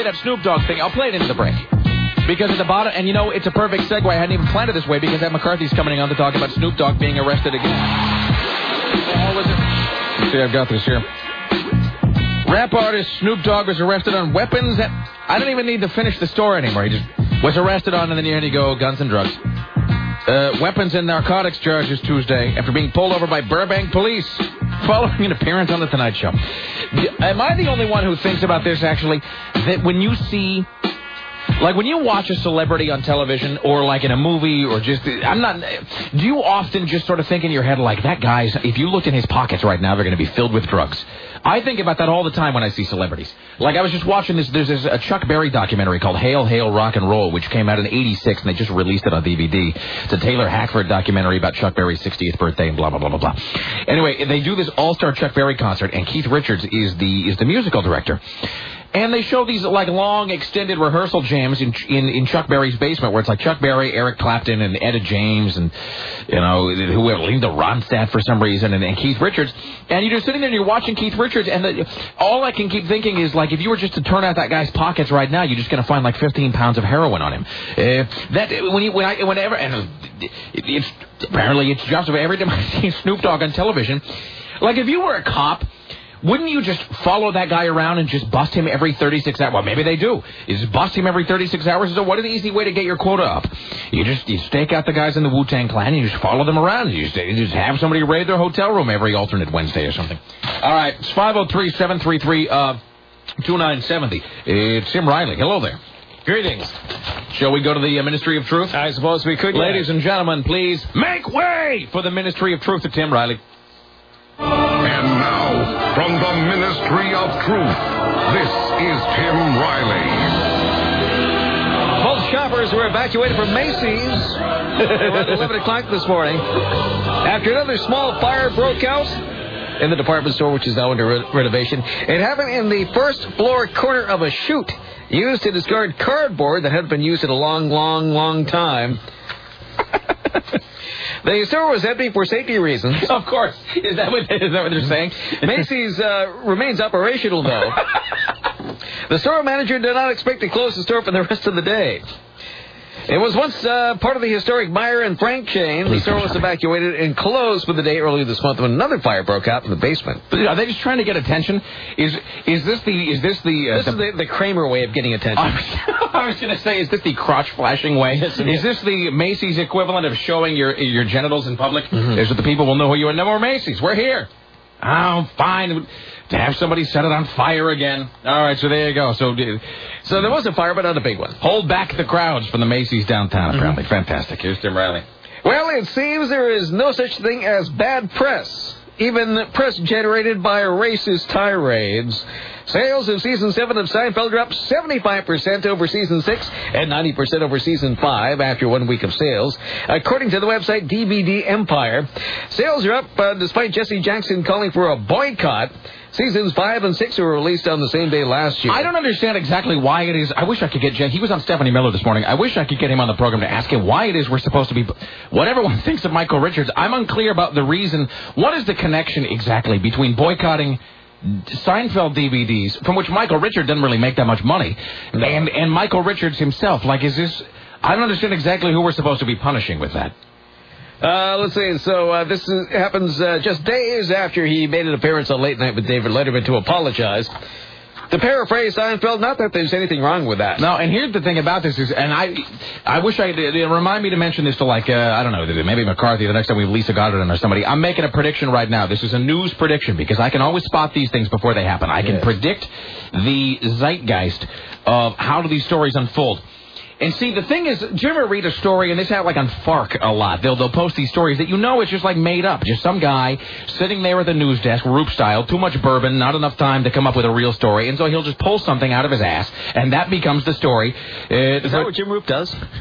that Snoop Dogg thing. I'll play it into the break. Because at the bottom, and you know, it's a perfect segue. I hadn't even planned it this way because Ed McCarthy's coming on to talk about Snoop Dogg being arrested again. What the hell was it? Let's see, I've got this here. Rap artist Snoop Dogg was arrested on weapons that... I don't even need to finish the story anymore. He just was arrested on, and then here you go, guns and drugs. Weapons and narcotics charges Tuesday after being pulled over by Burbank police following an appearance on The Tonight Show. Am I the only one who thinks about this, actually, that when you see... Like, when you watch a celebrity on television or, like, in a movie or just... do you often just sort of think in your head, like, that guy's... If you looked in his pockets right now, they're going to be filled with drugs. I think about that all the time when I see celebrities. Like, I was just watching this... There's a Chuck Berry documentary called Hail, Hail, Rock and Roll, which came out in '86, and they just released it on DVD. It's a Taylor Hackford documentary about Chuck Berry's 60th birthday and blah, blah, blah, blah, blah. Anyway, they do this all-star Chuck Berry concert, and Keith Richards is the musical director. And they show these, like, long, extended rehearsal jams in Chuck Berry's basement, where it's like Chuck Berry, Eric Clapton, and Etta James, and, you know, whoever, Linda Ronstadt for some reason, and Keith Richards. And you're just sitting there and you're watching Keith Richards, and all I can keep thinking is, like, if you were just to turn out that guy's pockets right now, you're just going to find, like, 15 pounds of heroin on him. Apparently it's just every time I see Snoop Dogg on television, like, if you were a cop, wouldn't you just follow that guy around and just bust him every 36 hours? Well, maybe they do. You just bust him every 36 hours. So what an easy way to get your quota up. You stake out the guys in the Wu-Tang Clan and you just follow them around. You just have somebody raid their hotel room every alternate Wednesday or something. All right, it's 503-733-2970. It's Tim Riley. Hello there. Greetings. Shall we go to the Ministry of Truth? I suppose we could. Ladies and gentlemen, please make way for the Ministry of Truth to Tim Riley. And now, from the Ministry of Truth, this is Tim Riley. Both shoppers were evacuated from Macy's around 11 o'clock this morning after another small fire broke out in the department store, which is now under renovation. It happened in the first floor corner of a chute used to discard cardboard that had been used in a long, long, long time. The store was empty for safety reasons. Of course. Is that what they're saying? Macy's remains operational, though. The store manager did not expect to close the store for the rest of the day. It was once part of the historic Meyer and Frank chain. The store was evacuated and closed for the day earlier this month when another fire broke out in the basement. Are they just trying to get attention? Is this the Kramer way of getting attention? I was going to say, is this the crotch flashing way? Is this the Macy's equivalent of showing your genitals in public? Mm-hmm. Is it the people will know who you are? No more Macy's. We're here. Oh, fine. To have somebody set it on fire again. All right, so there you go. So there was a fire, but not a big one. Hold back the crowds from the Macy's downtown, apparently. Mm-hmm. Fantastic. Here's Tim Riley. Well, it seems there is no such thing as bad press, even press generated by racist tirades. Sales in Season 7 of Seinfeld dropped 75% over Season 6 and 90% over Season 5 after 1 week of sales. According to the website DVD Empire, sales are up despite Jesse Jackson calling for a boycott. Seasons 5 and 6 were released on the same day last year. I don't understand exactly why it is. I wish I could get Jen. He was on Stephanie Miller this morning. I wish I could get him on the program to ask him why it is we're supposed to be... What everyone thinks of Michael Richards, I'm unclear about the reason. What is the connection exactly between boycotting Seinfeld DVDs, from which Michael Richards doesn't really make that much money, and Michael Richards himself? Like, is this... I don't understand exactly who we're supposed to be punishing with that. Let's see. So this happens just days after he made an appearance on Late Night with David Letterman to apologize. To paraphrase Seinfeld, not that there's anything wrong with that. No, and here's the thing about this is, and I wish I did, remind me to mention this to, like, I don't know, maybe McCarthy the next time we have Lisa Goddard on or somebody. I'm making a prediction right now. This is a news prediction because I can always spot these things before they happen. I can predict the zeitgeist of how do these stories unfold. And see, the thing is, do you ever read a story, and this happened like on FARC a lot, they'll post these stories that you know it's just like made up. Just some guy sitting there at the news desk, Roop style, too much bourbon, not enough time to come up with a real story, and so he'll just pull something out of his ass, and that becomes the story. Is that what Jim Roop does?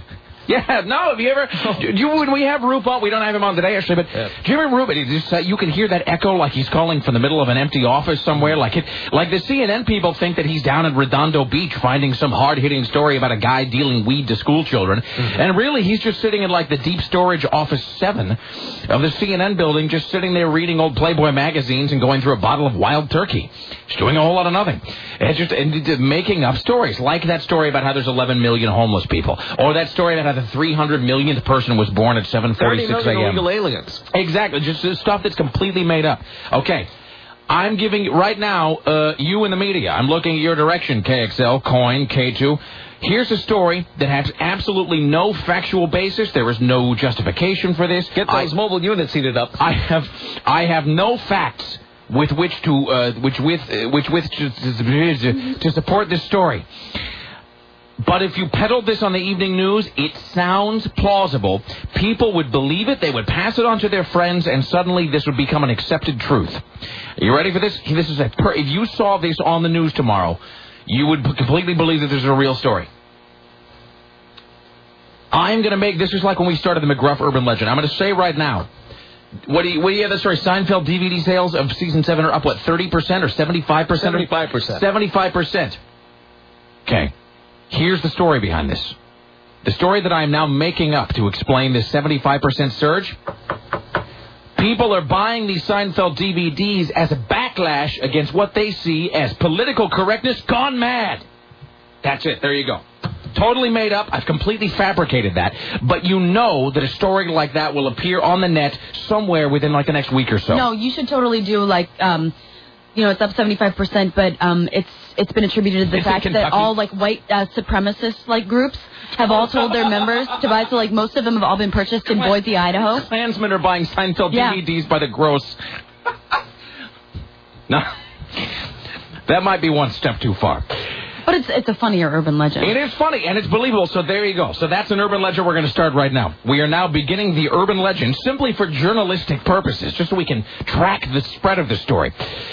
Yeah, no, have you ever... when we have Roop on, we don't have him on today, actually, but do you remember Roop? You can hear that echo like he's calling from the middle of an empty office somewhere. Like the CNN people think that he's down at Redondo Beach finding some hard-hitting story about a guy dealing weed to school children. Mm-hmm. And really, he's just sitting in, like, the deep storage office 7 of the CNN building, just sitting there reading old Playboy magazines and going through a bottle of Wild Turkey. He's doing a whole lot of nothing. And making up stories, like that story about how there's 11 million homeless people, or that story about how the 300 millionth person was born at 7:46 a.m. illegal aliens. Exactly, just stuff that's completely made up. Okay, I'm giving right now, you in the media, I'm looking at your direction, KXL, Coin, K2. Here's a story that has absolutely no factual basis. There is no justification for this. Get those mobile units heated up. I have no facts with which to support this story. But if you peddled this on the evening news, it sounds plausible. People would believe it. They would pass it on to their friends, and suddenly this would become an accepted truth. Are you ready for this? This is if you saw this on the news tomorrow, you would completely believe that this is a real story. I'm going to make this is like when we started the McGruff Urban Legend. I'm going to say right now. What do you have? The story. Seinfeld DVD sales of season 7 are up, 30% or 75%? 75%. 75%. Okay. Here's the story behind this. The story that I am now making up to explain this 75% surge. People are buying these Seinfeld DVDs as a backlash against what they see as political correctness gone mad. That's it. There you go. Totally made up. I've completely fabricated that. But you know that a story like that will appear on the net somewhere within like the next week or so. No, you should totally do like, it's up 75%, but it's been attributed to the fact that all like white supremacist like groups have all told their members to buy. So like most of them have all been purchased in Boise, Idaho. Klansmen are buying Seinfeld DVDs by the gross. No, that might be one step too far. But it's a funnier urban legend. It is funny, and it's believable, so there you go. So that's an urban legend we're going to start right now. We are now beginning the urban legend simply for journalistic purposes, just so we can track the spread of the story.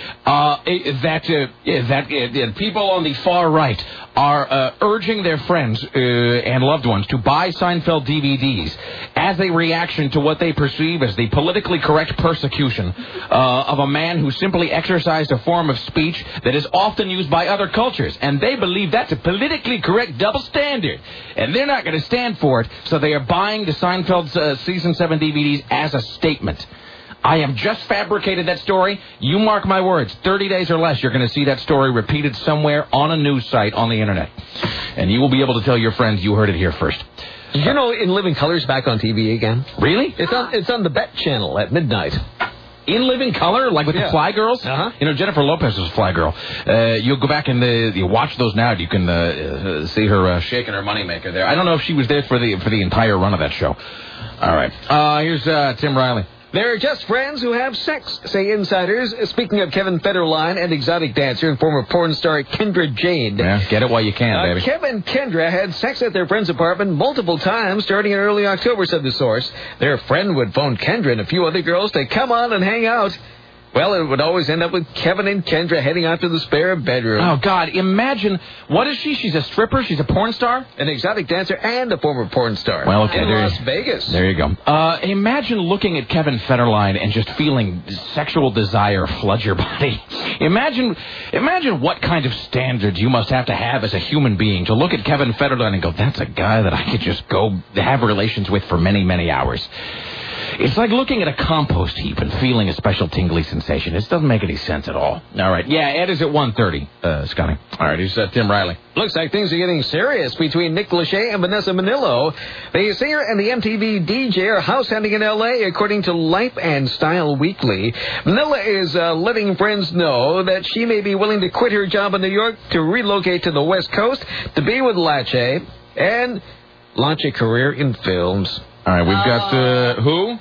That people on the far right are urging their friends and loved ones to buy Seinfeld DVDs as a reaction to what they perceive as the politically correct persecution of a man who simply exercised a form of speech that is often used by other cultures. And they believe that's a politically correct double standard. And they're not going to stand for it, so they are buying the Seinfeld Season 7 DVDs as a statement. I have just fabricated that story. You mark my words, 30 days or less, you're going to see that story repeated somewhere on a news site on the Internet. And you will be able to tell your friends you heard it here first. You know, In Living Color's back on TV again. Really? It's on the Bet channel at midnight. In Living Color, like with the Fly Girls? Uh-huh. You know, Jennifer Lopez is a Fly Girl. You'll go back and you watch those now. You can see her shaking her moneymaker there. I don't know if she was there for the entire run of that show. All right. Here's Tim Riley. They're just friends who have sex, say insiders. Speaking of Kevin Federline and exotic dancer and former porn star Kendra Jade. Yeah, get it while you can, baby. Kevin and Kendra had sex at their friend's apartment multiple times starting in early October, said the source. Their friend would phone Kendra and a few other girls to come on and hang out. Well, it would always end up with Kevin and Kendra heading out to the spare bedroom. Oh, God, imagine. What is she? She's a stripper? She's a porn star? An exotic dancer and a former porn star. Well, okay, in Las Vegas. There you go. Imagine looking at Kevin Federline and just feeling sexual desire flood your body. Imagine what kind of standards you must have as a human being to look at Kevin Federline and go, that's a guy that I could just go have relations with for many, many hours. It's like looking at a compost heap and feeling a special tingly sensation. This doesn't make any sense at all. All right. Yeah, Ed is at 1:30, Scotty. All right, here's Tim Riley. Looks like things are getting serious between Nick Lachey and Vanessa Minnillo. The singer and the MTV DJ are house hunting in L.A., according to Life and Style Weekly. Minnillo is letting friends know that she may be willing to quit her job in New York to relocate to the West Coast to be with Lachey and launch a career in films. All right, we've got, who?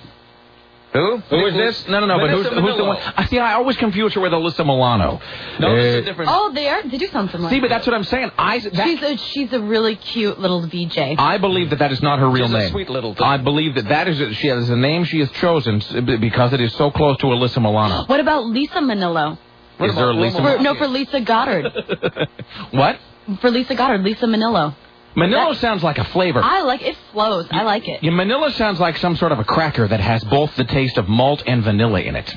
Who is this? No, but who's the one? See, I always confuse her with Alyssa Milano. No, this is different. Oh, they do sound similar. See, but that's what I'm saying. She's a really cute little VJ. I believe that is not her real name. A sweet little thing. I believe that is she has a name she has chosen because it is so close to Alyssa Milano. What about Lisa Minnillo? For Lisa Goddard. What? For Lisa Goddard, Lisa Minnillo. Manila sounds like a flavor. I like it. Flows. I like it. Yeah, Manila sounds like some sort of a cracker that has both the taste of malt and vanilla in it.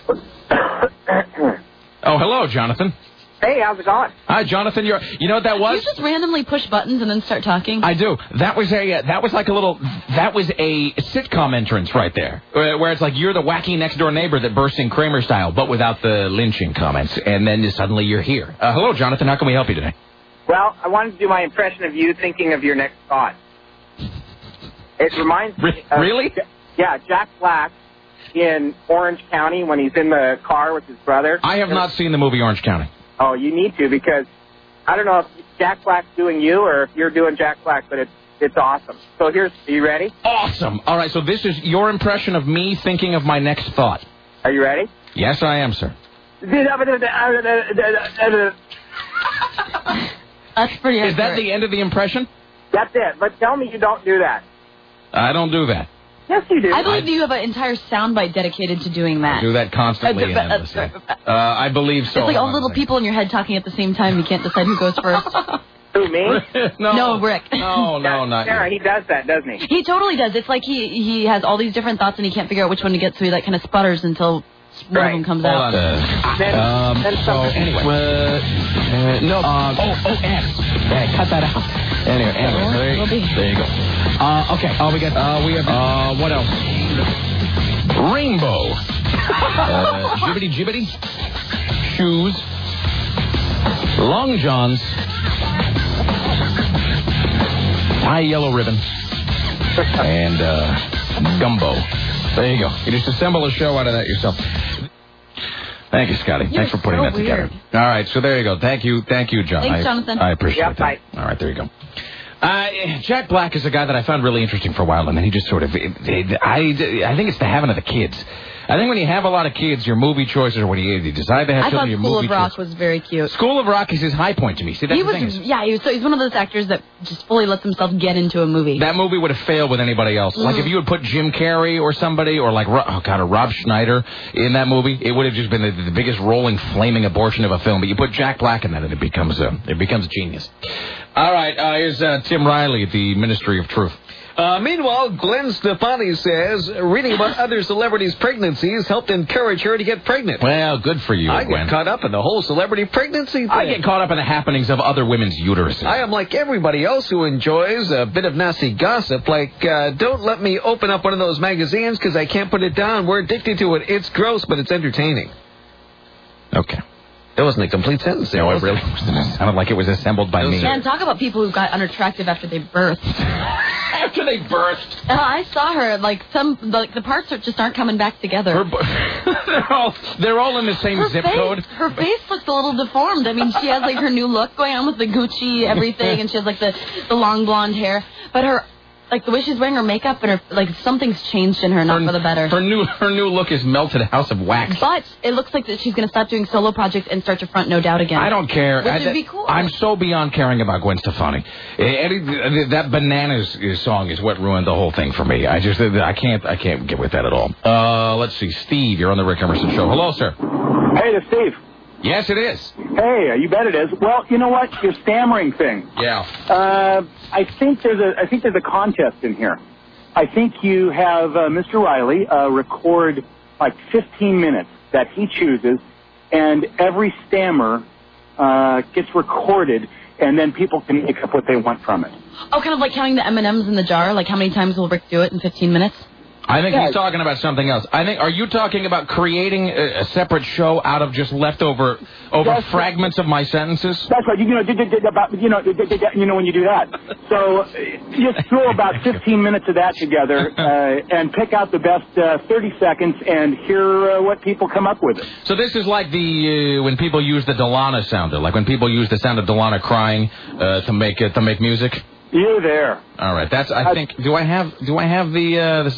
Oh, hello, Jonathan. Hey, how's it going? Hi, Jonathan. You know what that was? You just randomly push buttons and then start talking. I do. That was a sitcom entrance right there, where it's like you're the wacky next door neighbor that bursts in Kramer style, but without the lynching comments, and then suddenly you're here. Hello, Jonathan. How can we help you today? Well, I wanted to do my impression of you thinking of your next thought. It reminds me of... Really? Yeah, Jack Black in Orange County when he's in the car with his brother. I have not seen the movie Orange County. Oh, you need to, because I don't know if Jack Black's doing you or if you're doing Jack Black, but it's awesome. So are you ready? Awesome. All right, so this is your impression of me thinking of my next thought. Are you ready? Yes, I am, sir. That's pretty accurate. Is that the end of the impression? That's it, but tell me you don't do that. I don't do that. Yes, you do. I believe you have an entire soundbite dedicated to doing that. I do that constantly and endlessly. I believe so. It's like all little people in your head talking at the same time. You can't decide who goes first. Who, me? No, Rick. No, not Sarah, you. he does that, doesn't he? He totally does. It's like he has all these different thoughts and he can't figure out which one to get, so he kind of sputters until one of them comes out. Hold on. X. Yeah, cut that out. Anyway, there you go. Okay. We have what else? Rainbow. Jibbity. Shoes. Long johns. High yellow ribbon. And gumbo. There you go. You just assemble a show out of that yourself. Thank you, Scotty. Thanks for putting that together. All right, so there you go. Thank you, John. Thanks, Jonathen. I appreciate that. Bye. All right, there you go. Jack Black is a guy that I found really interesting for a while, and then he just sort of... I think it's the having of the kids. I think when you have a lot of kids, your movie choices, or when you decide to have children, your movie choices... I thought School of Rock was very cute. School of Rock is his high point to me. See, that's the thing. He's one of those actors that just fully lets himself get into a movie. That movie would have failed with anybody else. Like, if you had put Jim Carrey or somebody, or like, Rob Schneider in that movie, it would have just been the biggest rolling, flaming abortion of a film. But you put Jack Black in that, and it becomes genius. All right, here's Tim Riley at the Ministry of Truth. Meanwhile, Gwen Stefani says reading about other celebrities' pregnancies helped encourage her to get pregnant. Well, good for you, I Gwen. get caught up in the whole celebrity pregnancy thing. I get caught up in the happenings of other women's uteruses. I am like everybody else who enjoys a bit of nasty gossip. Like, don't let me open up one of those magazines because I can't put it down. We're addicted to it. It's gross, but it's entertaining. Okay. That wasn't a complete sentence there. No, it really wasn't. It sounded like it was assembled by me. And talk about people who got unattractive after they birthed. After they birthed? I saw her. The parts just aren't coming back together. They're all in the same zip code. Her face looks a little deformed. I mean, she has her new look going on with the Gucci everything, and she has the long blonde hair. But her... the way she's wearing her makeup and her, something's changed in her, not for the better. Her new look is melted house of wax. But it looks like that she's going to stop doing solo projects and start to front No Doubt again. I don't care. Which would be cool. I'm so beyond caring about Gwen Stefani. That Bananas song is what ruined the whole thing for me. I can't get with that at all. Let's see. Steve, you're on the Rick Emerson Show. Hello, sir. Hey, it's Steve. Yes, it is. Hey, you bet it is. Well, you know what? Your stammering thing. Yeah. I think there's a contest in here. I think you have Mr. Riley record 15 minutes that he chooses, and every stammer gets recorded, and then people can make up what they want from it. Oh, kind of like counting the M&Ms in the jar? Like how many times will Rick do it in 15 minutes? I think he's talking about something else. Are you talking about creating a separate show out of just leftover fragments of my sentences? That's right. You know when you do that. So just throw about 15 minutes of that together and pick out the best 30 seconds and hear what people come up with. So this is like when people use the Delana sounder, like when people use the sound of Delana crying to make music. You're there. All right, I think. Do I have the? This is,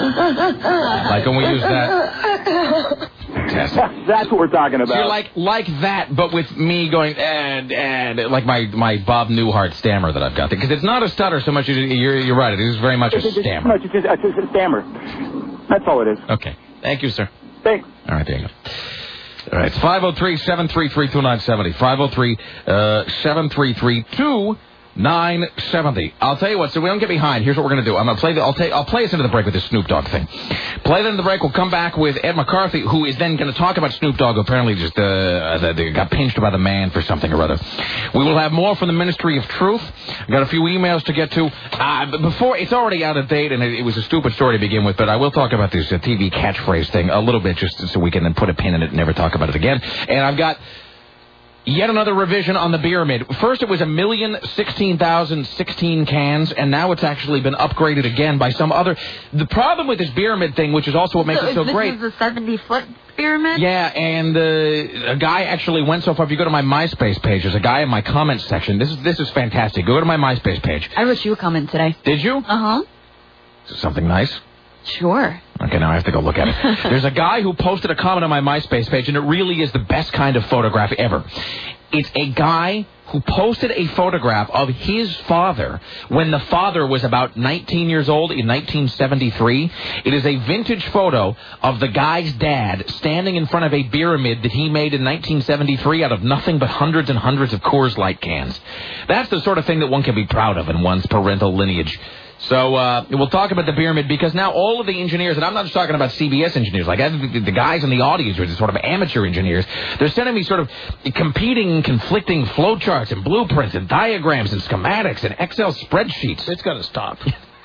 like when we use that. Fantastic. That's what we're talking about. So you're like that, but with me going and like my Bob Newhart stammer that I've got, because it's not a stutter so much. You're right. It is very much a stammer. No, it's a stammer. That's all it is. Okay. Thank you, sir. Thanks. All right, there you go. All right, it's 503-733-2970. 503-733-2970. 970. I'll tell you what, so we don't get behind. Here's what we're going to do. I'm going to play I'll play us into the break with this Snoop Dogg thing. Play it into the break. We'll come back with Ed McCarthy, who is then going to talk about Snoop Dogg, who apparently just got pinched by the man for something or other. We will have more from the Ministry of Truth. I've got a few emails to get to. But before, it's already out of date, and it was a stupid story to begin with, but I will talk about this TV catchphrase thing a little bit just so we can then put a pin in it and never talk about it again. And I've got yet another revision on the pyramid. First, it was 1,016,016 cans, and now it's actually been upgraded again by some other. The problem with this pyramid thing, which is also what makes it so great. This is a 70-foot pyramid? Yeah, and a guy actually went so far. If you go to my MySpace page, there's a guy in my comments section. This is fantastic. Go to my MySpace page. I wrote you a comment today. Did you? Uh-huh. Is it something nice? Sure. Okay, now I have to go look at it. There's a guy who posted a comment on my MySpace page, and it really is the best kind of photograph ever. It's a guy who posted a photograph of his father when the father was about 19 years old in 1973. It is a vintage photo of the guy's dad standing in front of a pyramid that he made in 1973 out of nothing but hundreds and hundreds of Coors Light cans. That's the sort of thing that one can be proud of in one's parental lineage. So we'll talk about the pyramid because now all of the engineers, and I'm not just talking about CBS engineers, like the guys in the audience are sort of amateur engineers, they're sending me sort of competing, conflicting flowcharts and blueprints and diagrams and schematics and Excel spreadsheets. It's got to stop.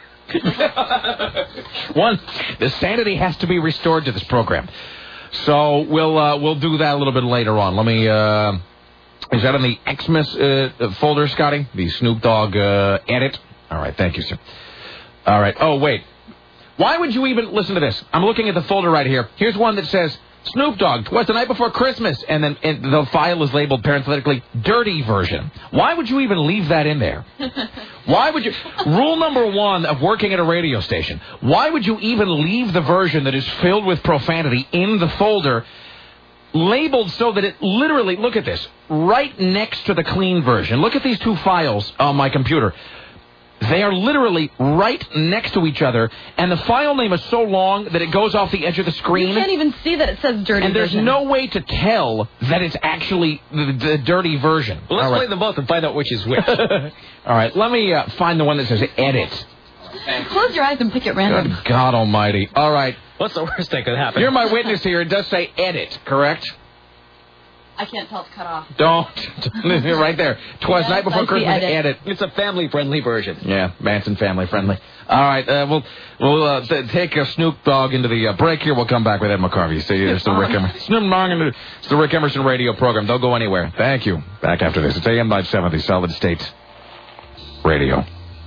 The sanity has to be restored to this program. So we'll do that a little bit later on. Let me... is that in the Xmas folder, Scotty? The Snoop Dogg edit? All right, thank you, sir. All right. Oh, wait. Why would you even listen to this? I'm looking at the folder right here. Here's one that says Snoop Dogg, "Twas the night before Christmas," and then the file is labeled parenthetically "dirty version." Why would you even leave that in there? Why would you? Rule number one of working at a radio station: why would you even leave the version that is filled with profanity in the folder, labeled so that it literally? Look at this, right next to the clean version. Look at these two files on my computer. They are literally right next to each other, and the file name is so long that it goes off the edge of the screen. You can't even see that it says dirty and there's version. no way to tell that it's actually the dirty version. Well, let's play them both and find out which is which. All right, let me find the one that says edit. Close your eyes and pick at random. Good God almighty. All right. What's the worst that could happen? You're my witness here. It does say edit, correct? I can't tell it's cut off. Don't. Right there. "Twas night before Christmas, edit. It's a family-friendly version. Yeah, Manson family-friendly. All right, we'll take a Snoop Dogg into the break here. We'll come back with Ed McCarthy. See you. It's the Rick Emerson. Snoop Dogg into it's the Rick Emerson radio program. Don't go anywhere. Thank you. Back after this. It's AM 970, Solid State Radio.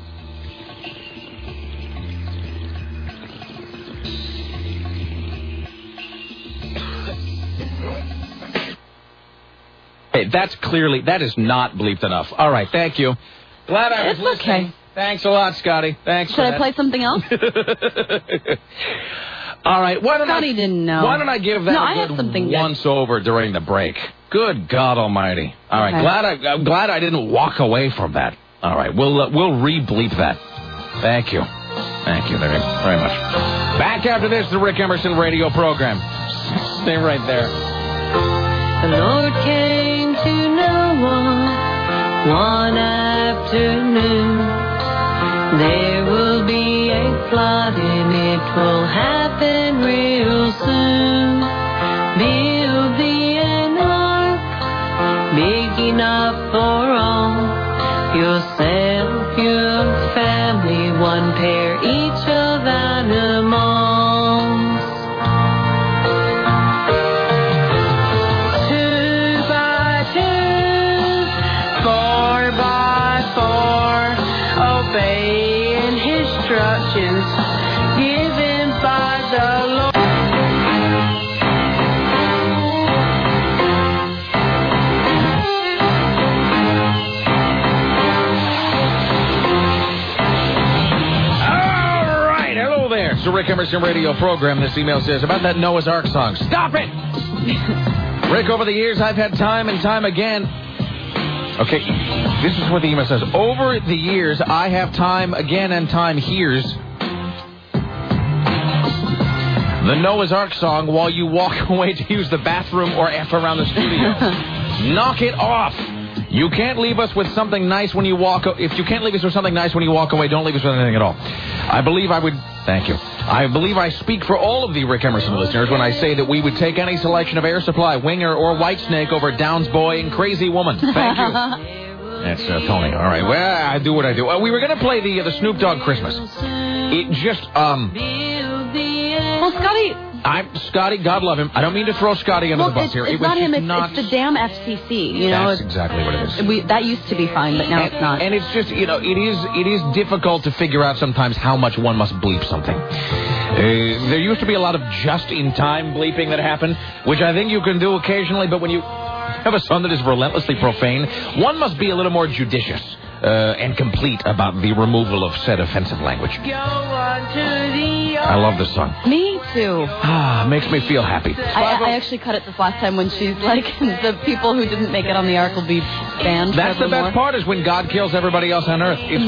Hey, that is not bleeped enough. All right, thank you. Glad I was listening. Okay. Thanks a lot, Scotty. Thanks. Should I play something else? All right. Scotty didn't know. Why don't I give that a good once over during the break? Good God Almighty! All right, okay. I'm glad I didn't walk away from that. All right, we'll re-bleep that. Thank you very much. Back after this, the Rick Emerson radio program. Stay right there. The Lord came to Noah one afternoon. There will be a flood and it will happen real soon. Build thee an ark big enough for all. Yourself, your family, one pair each of animals. 2 by 2, 4 by 4, obeying instructions given by the Lord. It's the Rick Emerson radio program. This email says, about that Noah's Ark song. Stop it! Rick, over the years, I've had time and time again. Okay, this is what the email says. Over the years, I have time again and time hears the Noah's Ark song while you walk away to use the bathroom or F around the studio. Knock it off. You can't leave us with something nice when you walk. If you can't leave us with something nice when you walk away, don't leave us with anything at all. I believe I would. Thank you. I believe I speak for all of the Rick Emerson listeners when I say that we would take any selection of Air Supply, Winger, or Whitesnake over Downs Boy and Crazy Woman. Thank you. That's Tony. All right. Well, I do what I do. We were going to play the Snoop Dogg Christmas. It just Well, Scotty. Scotty, God love him. I don't mean to throw Scotty under the bus here. It's not him. It's the damn FCC. You know, that's exactly what it is. That used to be fine, but now it's not. And it's just, it is difficult to figure out sometimes how much one must bleep something. There used to be a lot of just-in-time bleeping that happened, which I think you can do occasionally, but when you have a son that is relentlessly profane, one must be a little more judicious and complete about the removal of said offensive language. I love this song. Me too. Makes me feel happy. I actually cut it this last time when she's like, the people who didn't make it on the ark will be banned. That's the best part, is when God kills everybody else on earth. It's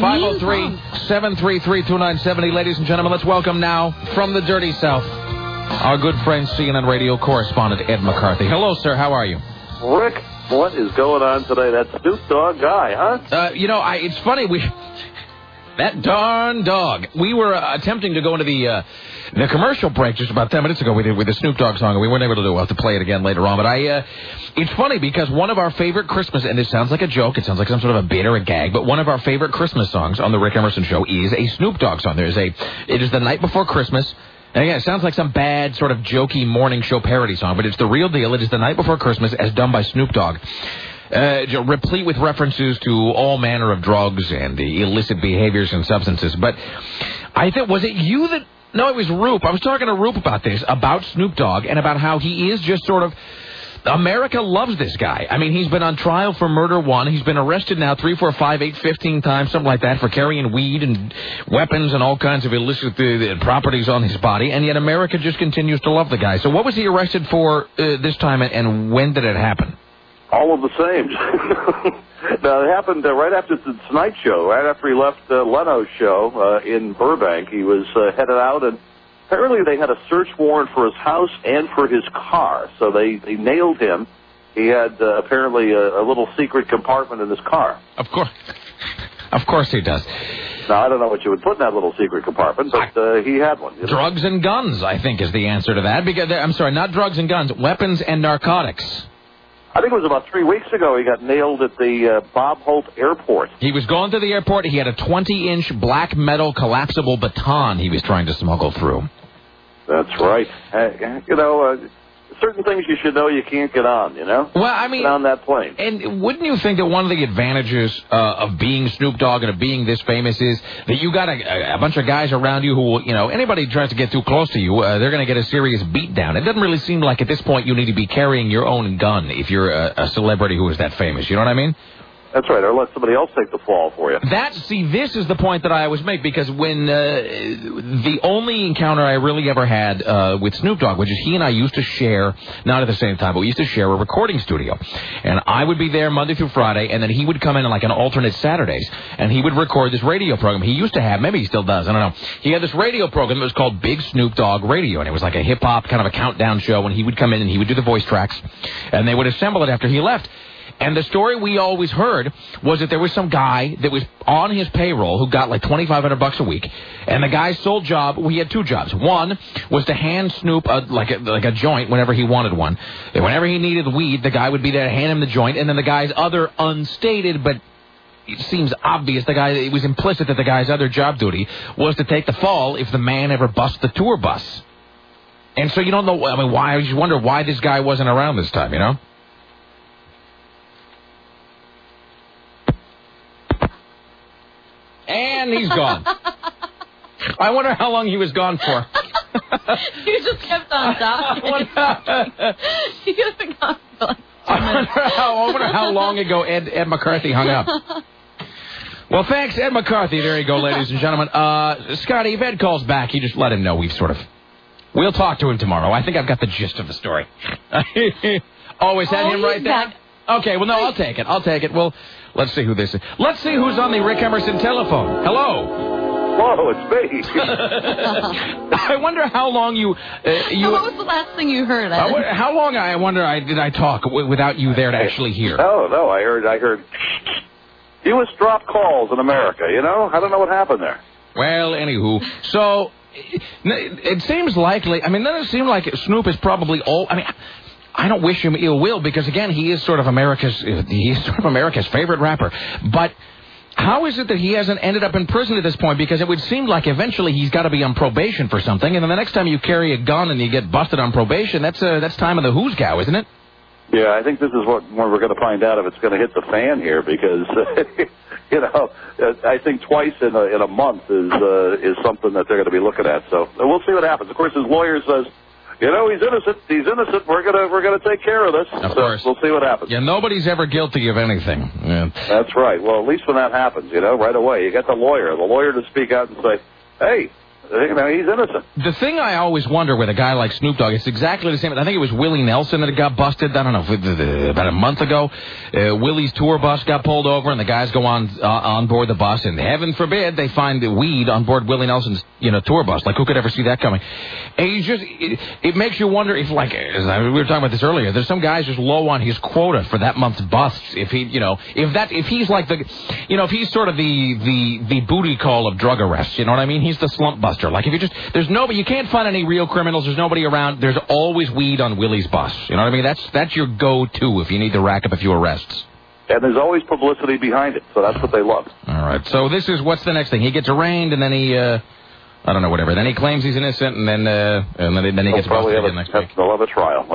503-733-2970. Ladies and gentlemen, let's welcome now from the dirty South our good friend, CNN radio correspondent Ed McCarthy. Hello, sir. How are you? Rick, what is going on today? That Snoop Dogg guy, huh? It's funny. That darn dog. We were attempting to go into the commercial break just about 10 minutes ago with the Snoop Dogg song, and we weren't able to do it. We'll have to play it again later on. But it's funny because one of our favorite Christmas, and this sounds like a joke, it sounds like some sort of a bit or a gag, but one of our favorite Christmas songs on the Rick Emerson Show is a Snoop Dogg song. It is The Night Before Christmas. And again, it sounds like some bad sort of jokey morning show parody song, but it's the real deal. It is The Night Before Christmas as done by Snoop Dogg. Replete with references to all manner of drugs and illicit behaviors and substances. But I think, was it you that... No, it was Roop. I was talking to Roop about this, about Snoop Dogg, and about how he is just sort of... America loves this guy. I mean, he's been on trial for murder 1. He's been arrested now 3, 4, 5, 8, 15 times, something like that, for carrying weed and weapons and all kinds of illicit properties on his body. And yet America just continues to love the guy. So what was he arrested for this time, and when did it happen? All of the same. Now, it happened right after the Tonight Show, right after he left Leno's show in Burbank. He was headed out, and apparently they had a search warrant for his house and for his car, so they nailed him. He had apparently a little secret compartment in his car. Of course he does. Now, I don't know what you would put in that little secret compartment, but he had one. Drugs and guns, I think, is the answer to that. Because I'm sorry, not drugs and guns, weapons and narcotics. I think it was about 3 weeks ago he got nailed at the Bob Hope Airport. He was going to the airport. He had a 20-inch black metal collapsible baton he was trying to smuggle through. That's right. Certain things you should know you can't get on, Well, I mean... Get on that plane. And wouldn't you think that one of the advantages of being Snoop Dogg and of being this famous is that you got a bunch of guys around you who will, anybody who tries to get too close to you, they're going to get a serious beat down. It doesn't really seem like at this point you need to be carrying your own gun if you're a celebrity who is that famous. You know what I mean? That's right, or let somebody else take the fall for you. This is the point that I always make, because when the only encounter I really ever had with Snoop Dogg, which is he and I used to share, not at the same time, but we used to share a recording studio. And I would be there Monday through Friday, and then he would come in on like an alternate Saturdays, and he would record this radio program. He used to have, maybe he still does, I don't know. He had this radio program that was called Big Snoop Dogg Radio, and it was like a hip-hop kind of a countdown show, and he would come in and he would do the voice tracks, and they would assemble it after he left. And the story we always heard was that there was some guy that was on his payroll who got like $2,500 a week. And the guy's sole job, he had 2 jobs. One was to hand Snoop like a joint whenever he wanted one. And whenever he needed weed, the guy would be there to hand him the joint. And then the guy's other unstated, but it seems obvious, it was implicit that the guy's other job duty was to take the fall if the man ever busts the tour bus. And so you don't know, why? You wonder why this guy wasn't around this time, And he's gone. I wonder how long he was gone for. You just kept on talking. He was gone for like 2 minutes. I wonder how long ago Ed McCarthy hung up. Well, thanks, Ed McCarthy. There you go, ladies and gentlemen. Scotty, if Ed calls back, you just let him know we'll talk to him tomorrow. I think I've got the gist of the story. Oh, is that him right there? Okay, well, no, I'll take it. Well, let's see who this is. Let's see who's on the Rick Emerson telephone. Hello. Whoa, it's me. I wonder how long you... So what was the last thing you heard? How long, I wonder, did I talk without you there to actually hear? No, I heard... Fewest dropped calls in America, you know? I don't know what happened there. Well, anywho, so... It seems likely... I mean, doesn't it seem like Snoop is probably all... I mean... I don't wish him ill will because, again, he is sort of America's favorite rapper. But how is it that he hasn't ended up in prison at this point? Because it would seem like eventually he's got to be on probation for something. And then the next time you carry a gun and you get busted on probation, that's time of the who's gow, isn't it? Yeah, I think this is when we're going to find out if it's going to hit the fan here because, you know, I think twice in a month is something that they're going to be looking at. So we'll see what happens. Of course, his lawyer says, you know, he's innocent. He's innocent. We're gonna take care of this. Of course. We'll see what happens. Yeah, nobody's ever guilty of anything. Yeah. That's right. Well, at least when that happens, you know, right away, you get the lawyer to speak out and say, hey, you know, he's innocent. The thing I always wonder with a guy like Snoop Dogg, it's exactly the same. I think it was Willie Nelson that got busted. I don't know, about a month ago. Willie's tour bus got pulled over, and the guys go on board the bus, and heaven forbid they find the weed on board Willie Nelson's tour bus. Like, who could ever see that coming? And it makes you wonder if, like, as we were talking about this earlier, there's some guys just low on his quota for that month's busts. If he, if he's like the, if he's sort of the booty call of drug arrests, you know what I mean? He's the slump buster. Like, if you can't find any real criminals, there's nobody around, there's always weed on Willie's bus. You know what I mean? That's your go-to if you need to rack up a few arrests. And there's always publicity behind it, so that's what they love. All right, so what's the next thing? He gets arraigned, and then he, I don't know, whatever. Then he claims he's innocent, and then he gets busted again next week. They'll have a trial.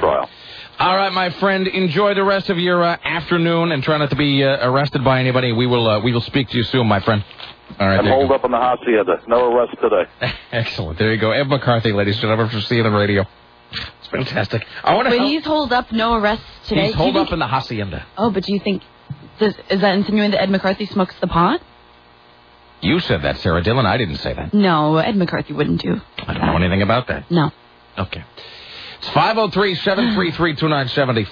All right, my friend, enjoy the rest of your afternoon, and try not to be arrested by anybody. We will speak to you soon, my friend. All right, I'm holed up in the hacienda. No arrest today. Excellent. There you go. Ed McCarthy, ladies and gentlemen, from CNN Radio. It's fantastic. He's holed up, no arrests today. He's holed up in the hacienda. Oh, but do you think... is that insinuating that Ed McCarthy smokes the pot? You said that, Sarah Dillon. I didn't say that. No, Ed McCarthy wouldn't do I don't know anything about that. No. Okay. It's 503-733-2970.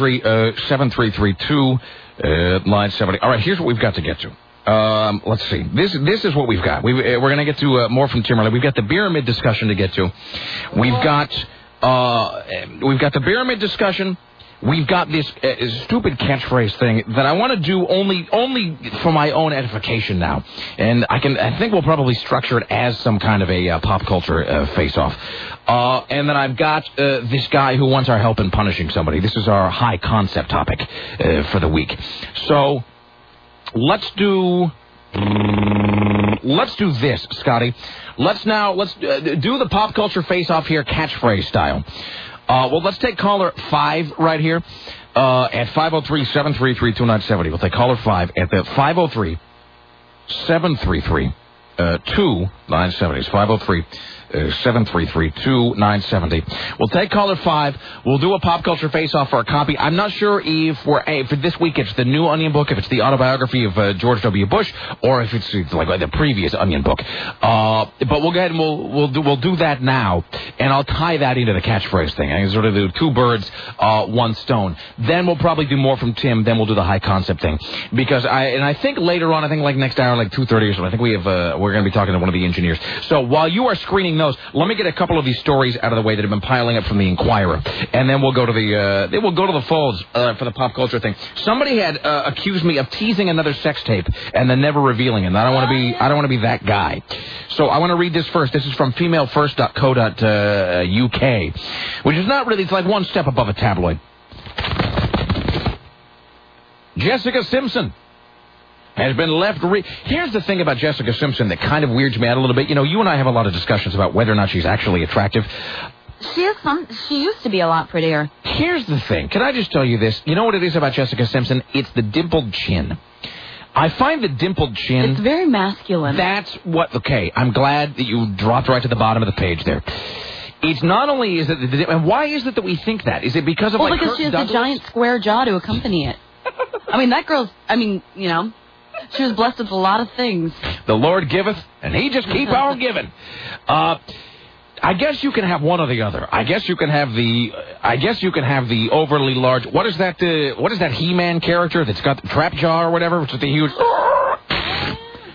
503-733-2970. All right, here's what we've got to get to. Let's see. This is what we've got. We're going to get to more from Timberlake. We've got the pyramid discussion to get to. We've got the pyramid discussion. We've got this stupid catchphrase thing that I want to do only for my own edification now, and I think we'll probably structure it as some kind of a pop culture face-off. And then I've got this guy who wants our help in punishing somebody. This is our high concept topic for the week. So. Let's do this, Scotty. Let's do the pop culture face-off here, catchphrase style. Let's take caller 5 right here at 503-733-2970. We'll take caller 5 at the 503-733-2970. It's 503-733-2970. We'll take caller 5. We'll do a pop culture face-off for a copy. I'm not sure if for this week it's the new Onion book, if it's the autobiography of George W. Bush, or if it's like the previous Onion book. But we'll go ahead and we'll do that now, and I'll tie that into the catchphrase thing. I can sort of do 2 birds, 1 stone. Then we'll probably do more from Tim. Then we'll do the high concept thing, because I think later on, I think like next hour, like 2:30 or so, I think we're going to be talking to one of the engineers. So while you are screening those, let me get a couple of these stories out of the way that have been piling up from the Inquirer, and then we'll go to the folds for the pop culture thing. Somebody had accused me of teasing another sex tape and then never revealing it. And I don't want to be that guy. So I want to read this first. This is from femalefirst.co.uk, which is not really. It's like one step above a tabloid. Jessica Simpson has been left... Here's the thing about Jessica Simpson that kind of weirds me out a little bit. You and I have a lot of discussions about whether or not she's actually attractive. She used to be a lot prettier. Here's the thing. Can I just tell you this? You know what it is about Jessica Simpson? It's the dimpled chin. I find the dimpled chin... It's very masculine. That's what... Okay, I'm glad that you dropped right to the bottom of the page there. It's not only is it... And why is it that we think that? Is it because of because she has a giant square jaw to accompany it. I mean, that girl's... She was blessed with a lot of things. The Lord giveth, and He just keep on giving. I guess you can have one or the other. I guess you can have the overly large. What is that He-Man character that's got the trap jaw or whatever, which is the huge?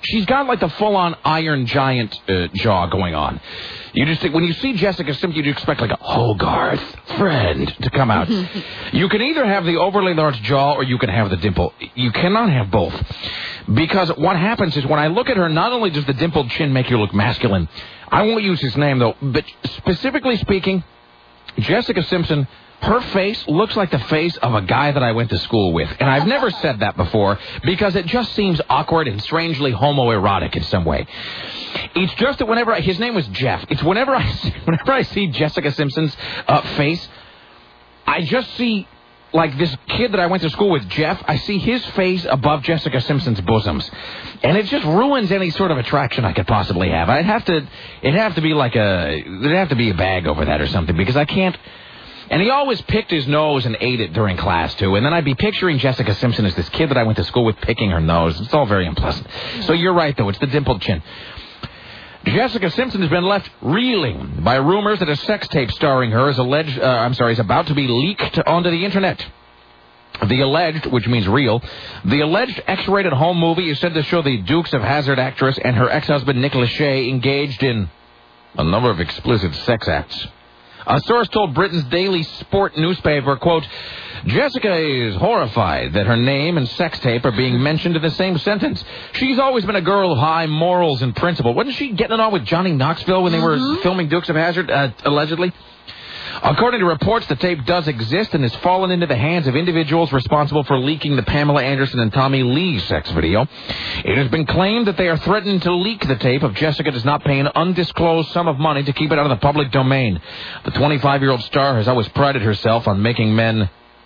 she's got like the full-on Iron Giant jaw going on. You just think, when you see Jessica Simpson, you expect like a Hogarth friend to come out. You can either have the overly large jaw or you can have the dimple. You cannot have both. Because what happens is when I look at her, not only does the dimpled chin make you look masculine, I won't use his name though, but specifically speaking, Jessica Simpson, her face looks like the face of a guy that I went to school with. And I've never said that before because it just seems awkward and strangely homoerotic in some way. It's just that whenever his name was Jeff. It's whenever I see Jessica Simpson's face, I just see like this kid that I went to school with, Jeff. I see his face above Jessica Simpson's bosoms, and it just ruins any sort of attraction I could possibly have. It'd have to be there'd have to be a bag over that or something because I can't. And he always picked his nose and ate it during class, too. And then I'd be picturing Jessica Simpson as this kid that I went to school with picking her nose. It's all very unpleasant. So you're right, though. It's the dimpled chin. Jessica Simpson has been left reeling by rumors that a sex tape starring her is about to be leaked onto the Internet. The alleged, which means real, the alleged X-rated home movie is said to show the Dukes of Hazzard actress and her ex-husband Nick Lachey engaged in a number of explicit sex acts. A source told Britain's Daily Sport newspaper, quote, Jessica is horrified that her name and sex tape are being mentioned in the same sentence. She's always been a girl of high morals and principle. Wasn't she getting it on with Johnny Knoxville when they were filming Dukes of Hazzard, allegedly? According to reports, the tape does exist and has fallen into the hands of individuals responsible for leaking the Pamela Anderson and Tommy Lee sex video. It has been claimed that they are threatening to leak the tape if Jessica does not pay an undisclosed sum of money to keep it out of the public domain. The 25-year-old star has always prided herself on making men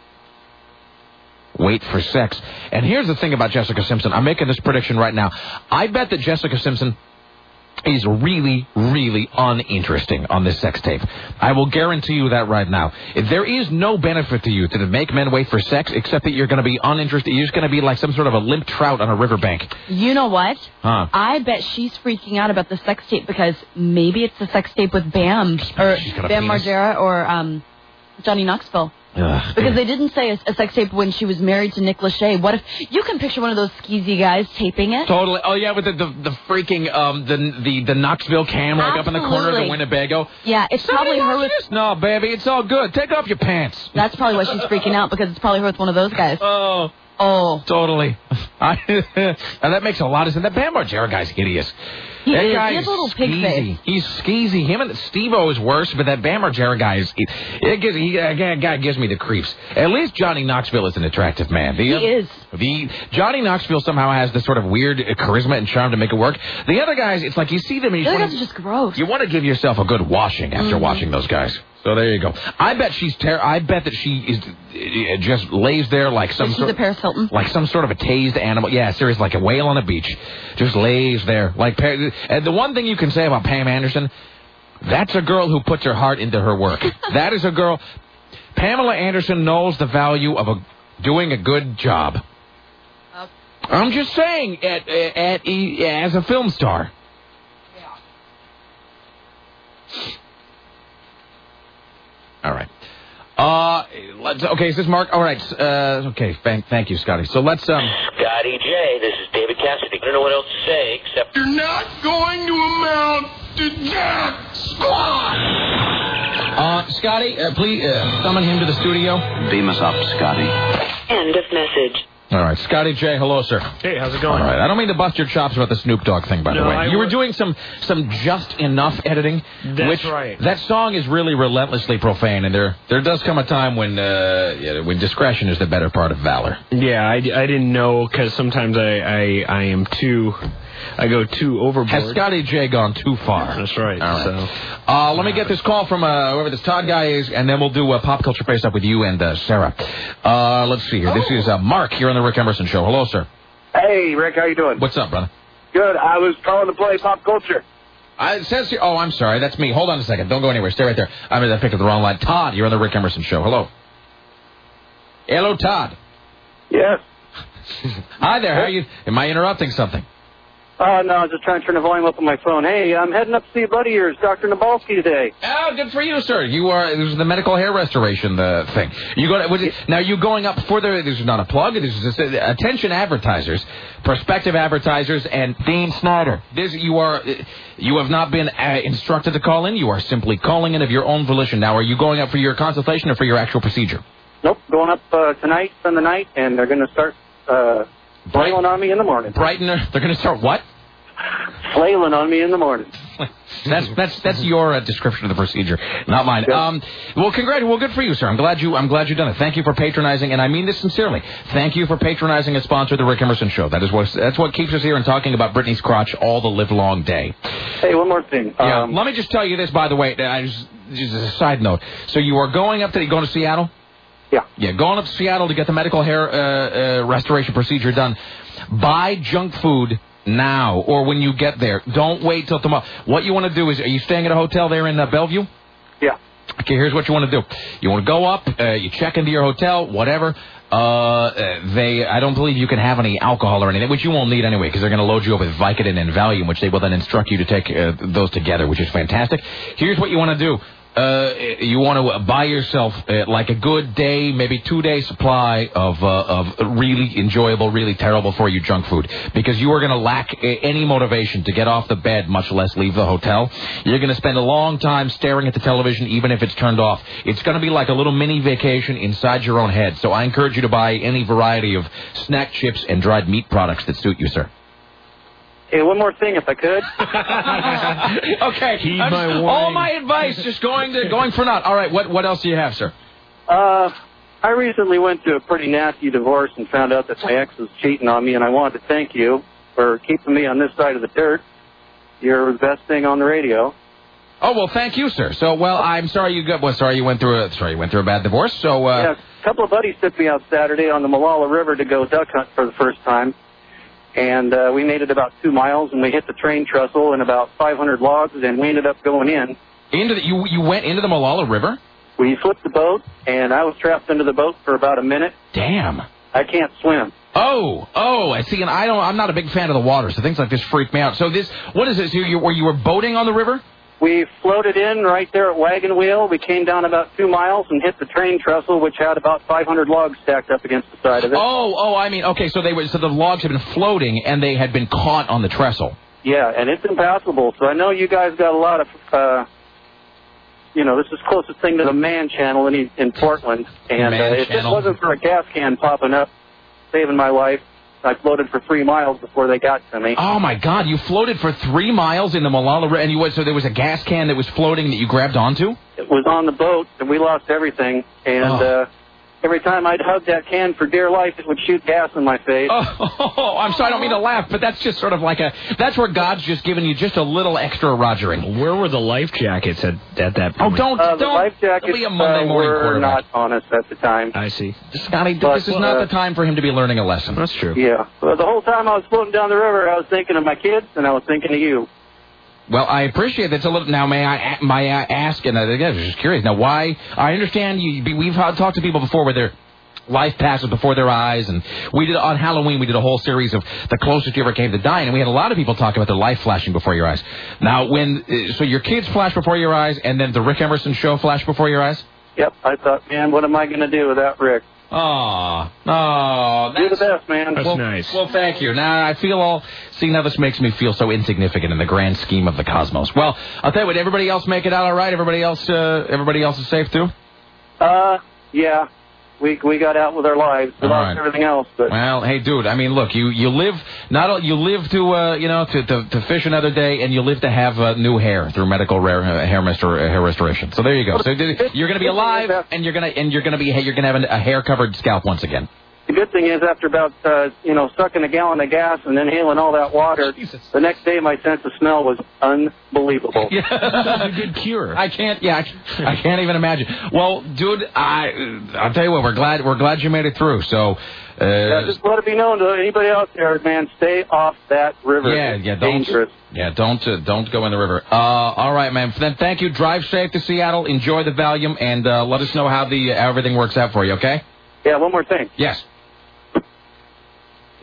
wait for sex. And here's the thing about Jessica Simpson. I'm making this prediction right now. I bet that Jessica Simpson is really, really uninteresting on this sex tape. I will guarantee you that right now. There is no benefit to you to make men wait for sex except that you're going to be uninterested. You're just going to be like some sort of a limp trout on a riverbank. You know what? Huh. I bet she's freaking out about the sex tape because maybe it's the sex tape with Bam or Bam Margera or Johnny Knoxville. Because they didn't say a sex tape when she was married to Nick Lachey. What if you can picture one of those skeezy guys taping it? Totally. Oh yeah, with the freaking the Knoxville cam like up in the corner of the Winnebago. Yeah, it's probably her with. No, baby, it's all good. Take off your pants. That's probably why she's freaking out because it's probably her with one of those guys. Oh, totally. And that makes a lot of sense. That Bam Margera guy's hideous. He has a little pig face. He's skeezy. Him and Steve-O is worse, but that Bam Margera guy guy gives me the creeps. At least Johnny Knoxville is an attractive man. He is. Johnny Knoxville somehow has this sort of weird charisma and charm to make it work. The other guys, it's like you see them and you the other guys are just gross. You want to give yourself a good washing after watching those guys. So there you go. I bet I bet that she is just lays there like some sort of Paris Hilton, like some sort of a tased animal. Yeah, seriously, like a whale on a beach, just lays there. Like, and the one thing you can say about Pam Anderson, that's a girl who puts her heart into her work. That is a girl. Pamela Anderson knows the value of doing a good job. I'm just saying, as a film star. All right. Okay, is this Mark? All right. Okay, thank you, Scotty. So let's... Scotty J, this is David Cassidy. I don't know what else to say except... You're not going to amount to jack squat! Scotty, please summon him to the studio. Beam us up, Scotty. End of message. All right, Scotty J, hello, sir. Hey, how's it going? All right, I don't mean to bust your chops about the Snoop Dogg thing, by the way. You were doing some just enough editing. That's right. That song is really relentlessly profane, and there does come a time when discretion is the better part of valor. Yeah, I didn't know, because sometimes I go too overboard. Has Scotty J gone too far? That's right. All right. So, let me get this call from whoever this Todd guy is, and then we'll do a pop culture face up with you and Sarah. Let's see here. This is Mark here on the Rick Emerson Show. Hello, sir. Hey, Rick, how you doing? What's up, brother? Good. I was calling to play pop culture. It says here. Oh, I'm sorry. That's me. Hold on a second. Don't go anywhere. Stay right there. I picked up the wrong line. Todd, you're on the Rick Emerson Show. Hello. Hello, Todd. Yes. Hi there. How are you? Am I interrupting something? No, I was just trying to turn the volume up on my phone. Hey, I'm heading up to see a buddy of yours, Dr. Nabalski, today. Oh, good for you, sir. This is the medical hair restoration thing. Now, you going up for this is not a plug. This is just attention advertisers, prospective advertisers, and Dean Snyder. You have not been instructed to call in. You are simply calling in of your own volition. Now, are you going up for your consultation or for your actual procedure? Nope, going up tonight, spend the night, and they're going to start flailing on me in the morning. They're going to start what? Flailing on me in the morning. That's your description of the procedure, not mine. Well, good for you, sir. I'm glad you've done it. Thank you for patronizing, and I mean this sincerely. Thank you for patronizing and sponsoring the Rick Emerson Show. That's what keeps us here and talking about Brittany's crotch all the live long day. Hey, one more thing. Let me just tell you this, by the way. Just as a side note. So you are going to Seattle? Yeah. Yeah, going up to Seattle to get the medical hair restoration procedure done. Buy junk food now or when you get there. Don't wait till tomorrow. What you want to do is, are you staying at a hotel there in Bellevue? Yeah. Okay, here's what you want to do. You want to go up, you check into your hotel, whatever. I don't believe you can have any alcohol or anything, which you won't need anyway, because they're going to load you up with Vicodin and Valium, which they will then instruct you to take those together, which is fantastic. Here's what you want to do. You want to buy yourself like a good day, maybe 2-day supply of really enjoyable, really terrible for you junk food, because you are going to lack any motivation to get off the bed, much less leave the hotel. You're going to spend a long time staring at the television, even if it's turned off. It's going to be like a little mini vacation inside your own head. So I encourage you to buy any variety of snack chips and dried meat products that suit you, sir. Hey, one more thing, if I could. Okay. All my advice just going for naught. All right, what else do you have, sir? I recently went to a pretty nasty divorce and found out that my ex was cheating on me, and I wanted to thank you for keeping me on this side of the dirt. You're the best thing on the radio. Oh, well, thank you, sir. So, I'm sorry you went through a bad divorce. So, yeah, a couple of buddies took me out Saturday on the Malala River to go duck hunt for the first time. And we made it about 2 miles, and we hit the train trestle and about 500 logs, and we ended up going in. You went into the Malala River? We flipped the boat, and I was trapped into the boat for about a minute. Damn. I can't swim. Oh, I see. And I'm not a big fan of the water, so things like this freak me out. So what is this? You were boating on the river? We floated in right there at Wagon Wheel. We came down about 2 miles and hit the train trestle, which had about 500 logs stacked up against the side of it. I mean, okay, so the logs had been floating and they had been caught on the trestle. Yeah, and it's impassable. So I know you guys got a lot of, this is the closest thing to the Man Channel in Portland. And if it wasn't for a gas can popping up, saving my life, I floated for 3 miles before they got to me. Oh, my God. You floated for 3 miles in the Malala River, and so there was a gas can that was floating that you grabbed onto? It was on the boat, and we lost everything. And every time I'd hug that can for dear life, it would shoot gas in my face. Oh, I'm sorry. I don't mean to laugh, but that's just sort of like that's where God's just given you just a little extra rogering. Where were the life jackets at that point? Oh, don't. The life jackets be a Monday morning were not on us at the time. I see. Scotty, this is not the time for him to be learning a lesson. That's true. Yeah. Well, the whole time I was floating down the river, I was thinking of my kids, and I was thinking of you. Well, I appreciate that's a little. Now, may I ask? And again, I was just curious. Now, why? I understand we've talked to people before where their life passes before their eyes, and on Halloween we did a whole series of the closest you ever came to dying, and we had a lot of people talk about their life flashing before your eyes. Now, so your kids flash before your eyes, and then the Rick Emerson show flashed before your eyes. Yep, I thought, man, what am I going to do without Rick? Oh, you're the best, man. That's nice. Well, thank you. Now I feel now this makes me feel so insignificant in the grand scheme of the cosmos. Well, I'll tell you what. Everybody else make it out all right. Everybody else is safe too. Yeah. We got out with our lives. We lost everything else. But well, hey, dude. I mean, look, you live to fish another day, and you live to have new hair through medical hair restoration. So there you go. So you're going to be alive, and you're going to have a hair covered scalp once again. The good thing is, after about sucking a gallon of gas and inhaling all that water, the next day my sense of smell was unbelievable. Yeah. That's a good cure. I can't even imagine. Well, dude, I'll tell you what, we're glad you made it through. So just let it be known to anybody out there, man, stay off that river. Yeah, it's dangerous. Yeah, don't go in the river. All right, man. Then thank you. Drive safe to Seattle. Enjoy the Valium, and let us know how everything works out for you. Okay? Yeah. One more thing. Yes.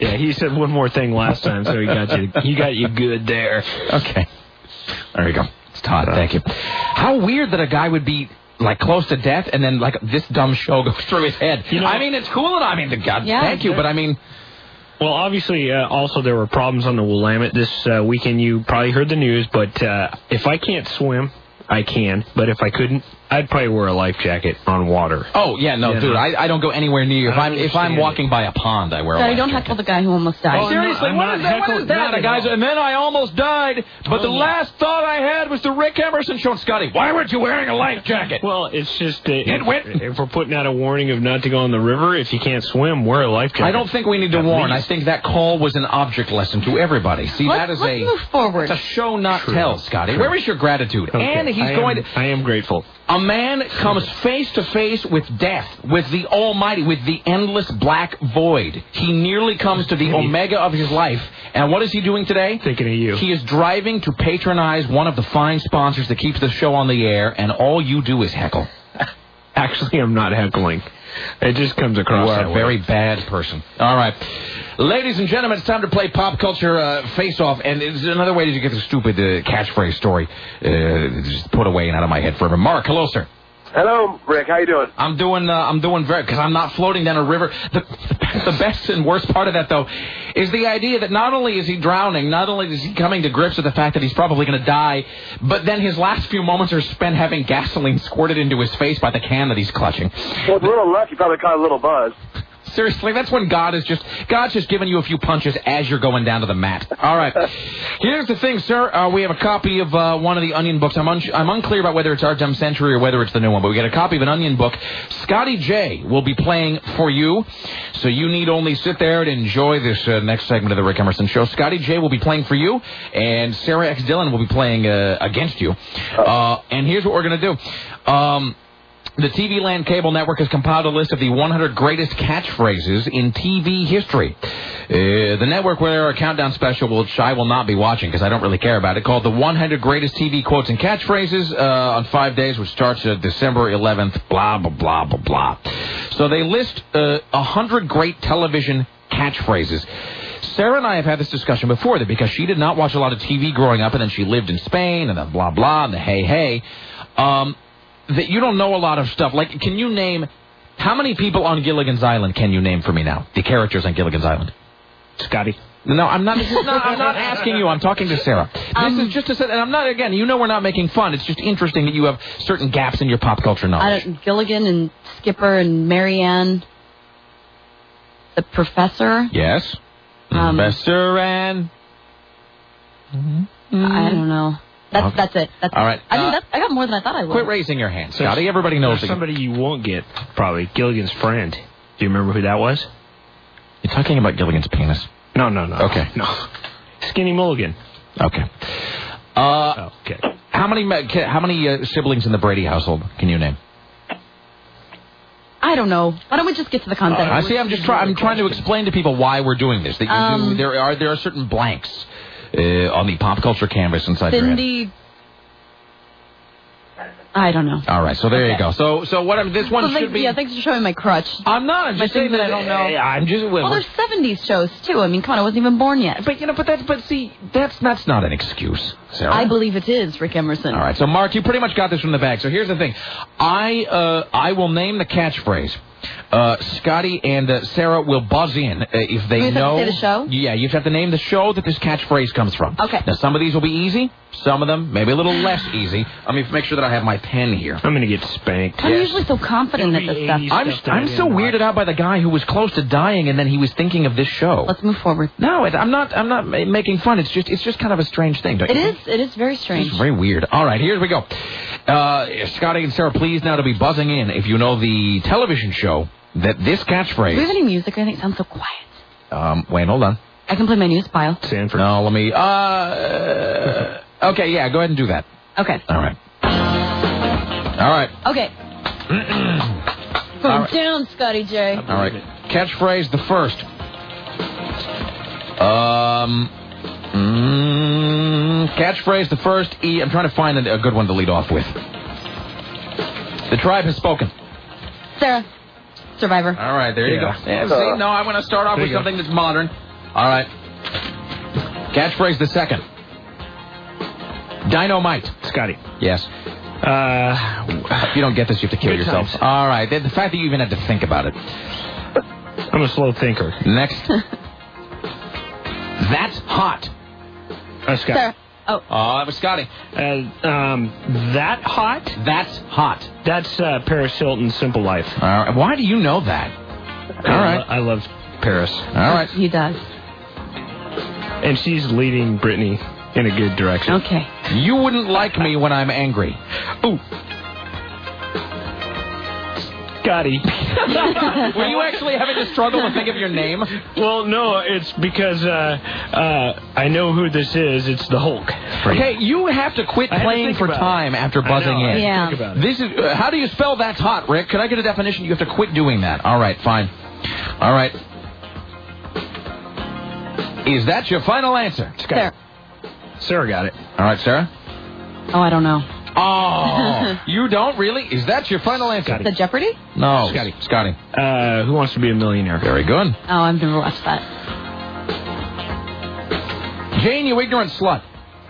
Yeah, he said one more thing last time, so he got you good there. Okay. There you go. It's Todd. Thank you. How weird that a guy would be like close to death and then like this dumb show goes through his head. I mean, it's cool and thank you, but I mean. Well, obviously, also there were problems on the Willamette this weekend. You probably heard the news, but if I can't swim, I can. But if I couldn't, I'd probably wear a life jacket on water. Oh, yeah, no, dude, I don't go anywhere near you. If I'm walking by a pond, I wear a life jacket. Don't heckle the guy who almost died. Oh, seriously, what is that? The guy's, and then I almost died, but the last thought I had was the Rick Emerson show. Scotty, why weren't you wearing a life jacket? Well, it's just, if we're putting out a warning of not to go in the river, if you can't swim, wear a life jacket. I don't think we need to warn. I think that call was an object lesson to everybody. See, let's move forward. It's a show not tell, Scotty. Where is your gratitude? Okay. And I am grateful. A man comes face to face with death, with the Almighty, with the endless black void. He nearly comes to the omega of his life. And what is he doing today? Thinking of you. He is driving to patronize one of the fine sponsors that keeps the show on the air, and all you do is heckle. Actually, I'm not heckling. It just comes across that way. You are a very way. bad person. All right. Ladies and gentlemen, it's time to play Pop Culture Face-Off, and it's another way to get the stupid catchphrase story just put away and out of my head forever. Mark, hello, sir. Hello, Rick. How you doing? I'm doing very, because I'm not floating down a river. The best and worst part of that, though, is the idea that not only is he drowning, not only is he coming to grips with the fact that he's probably going to die, but then his last few moments are spent having gasoline squirted into his face by the can that he's clutching. Well, with a little luck, you probably caught a little buzz. Seriously, that's when God's just giving you a few punches as you're going down to the mat. All right. Here's the thing, sir. We have a copy of one of the Onion books. I'm unclear about whether it's Our Dumb Century or whether it's the new one, but we got a copy of an Onion book. Scotty J will be playing for you, so you need only sit there and enjoy this next segment of the Rick Emerson Show. Scotty J will be playing for you, and Sarah X. Dillon will be playing against you. And here's what we're going to do. The TV Land Cable Network has compiled a list of the 100 greatest catchphrases in TV history. The network will air a countdown special, which I will not be watching because I don't really care about it, called the 100 Greatest TV Quotes and Catchphrases on 5 days, which starts December 11th, blah, blah, blah, blah, blah. So they list 100 great television catchphrases. Sarah and I have had this discussion before, that because she did not watch a lot of TV growing up, and then she lived in Spain, and then blah, blah, and the hey, that you don't know a lot of stuff. Like, can you name, how many people on Gilligan's Island can you name for me now? The characters on Gilligan's Island. Scotty. No, I'm not asking you. I'm talking to Sarah. This is just to say, and I'm not, again, we're not making fun. It's just interesting that you have certain gaps in your pop culture knowledge. Gilligan and Skipper and Marianne. The Professor. Yes. Professor and... I don't know. That's it. All right. I got more than I thought I would. Quit raising your hand, Scotty. Everybody knows. Somebody you won't get, probably. Gilligan's friend. Do you remember who that was? You're talking about Gilligan's penis. No. Okay. No. Skinny Mulligan. Okay. Okay. How many siblings in the Brady household can you name? I don't know. Why don't we just get to the content? I see. I'm trying to explain to people why we're doing this. That there are certain blanks on the pop culture canvas inside your head. I don't know. All right, so there you go. So what? This one should be. Yeah, thanks for showing my crutch. I'm not. I'm just saying that I don't know. Yeah, I'm just. Well, there's 70s shows too. I mean, come on, I wasn't even born yet. But see, that's not an excuse, Sarah. I believe it is, Rick Emerson. All right, so Mark, you pretty much got this from the bag. So here's the thing, I will name the catchphrase. Scotty and Sarah will buzz in if they know. You have to say the show? Yeah, you have to name the show that this catchphrase comes from. Okay. Now, some of these will be easy. Some of them maybe a little less easy. Let me make sure that I have my pen here. I'm going to get spanked. I'm usually so confident at this stuff. I'm so weirded out by the guy who was close to dying and then he was thinking of this show. Let's move forward. No, I'm not making fun. It's just kind of a strange thing. Don't you think? It is very strange. It's very weird. All right, here we go. Scotty and Sarah, please now to be buzzing in if you know the television show that this catchphrase... Do we have any music? I think it sounds so quiet. Wait, hold on. I can play my news pile. Sanford. No, let me... okay, yeah, go ahead and do that. Okay. All right. All right. Okay. Calm down, Scotty J. All right. Catchphrase the first. Catchphrase the first. I'm trying to find a good one to lead off with. The tribe has spoken. Sarah. Survivor. All right, there you go. Yeah, see, no, I want to start off with something that's modern. All right. Catchphrase the second. Dynamite. Scotty. Yes. If you don't get this, you have to kill yourself. Times. All right. The fact that you even had to think about it. I'm a slow thinker. Next. That's hot. Scotty. Sarah. Oh, that was Scotty. That hot? That's hot. That's Paris Hilton's Simple Life. All right. Why do you know that? All right. I love Paris. All right. he does. And she's leading Britney in a good direction. Okay. You wouldn't like me when I'm angry. Ooh. Scotty. Were you actually having to struggle to think of your name? Well, no, it's because I know who this is. It's the Hulk. Okay, you have to quit playing for time after buzzing in. Yeah. This is how do you spell that's hot, Rick? Could I get a definition? You have to quit doing that. All right, fine. All right. Is that your final answer? Sarah. Sarah got it. All right, Sarah? Oh, I don't know. Oh, you don't really? Is that your final answer? The Jeopardy? No. Scotty. Who Wants to Be a Millionaire? Very good. Oh, I've never watched that. Jane, you ignorant slut.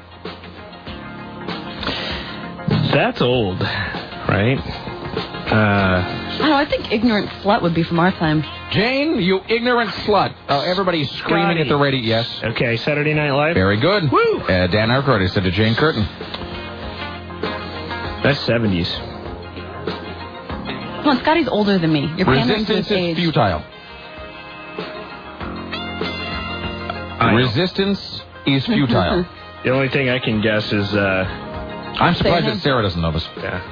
That's old, right? I don't know, I think ignorant slut would be from our time. Jane, you ignorant slut. Oh, everybody's screaming at the radio. Yes. Okay, Saturday Night Live. Very good. Woo! Dan Aykroyd said to Jane Curtin. That's 70s. Come on, Scotty's older than me. You're pandering to his Resistance is age. futile. Resistance is futile. The only thing I can guess is... I'm surprised that Sarah doesn't know this. Yeah.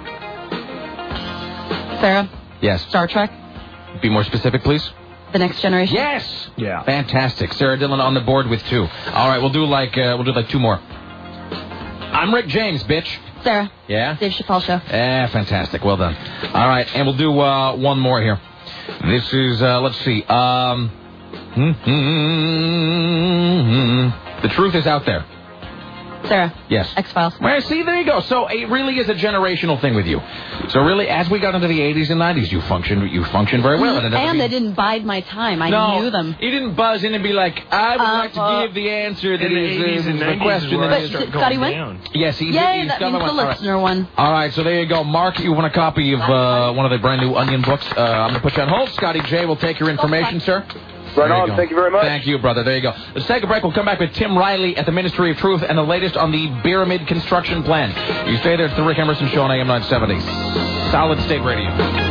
Sarah? Yes. Star Trek? Be more specific, please. The Next Generation? Yes. Yeah. Fantastic. Sarah Dillon on the board with 2. All right, we'll do like 2 more. I'm Rick James, bitch. Sarah? Yeah? Dave Chappelle Show. Fantastic. Well done. All right, and we'll do one more here. This is, let's see. The truth is out there. Sarah? Yes. X-Files. Well, see, there you go. So it really is a generational thing with you. So really, as we got into the 80s and 90s, you functioned very well. And they didn't bide my time. I knew them. You didn't buzz in and be like, I would like to give the answer that is the question that is... But Scotty went? Yes, Yay, that got means the listener won. All right, so there you go. Mark, you want a copy of one of the brand new Onion books? I'm going to put you on hold. Scotty J will take your information, sir. Right on. Thank you very much. Thank you, brother. There you go. Let's take a break. We'll come back with Tim Riley at the Ministry of Truth and the latest on the Pyramid construction plan. You stay there. It's the Rick Emerson Show on AM 970. Solid State Radio.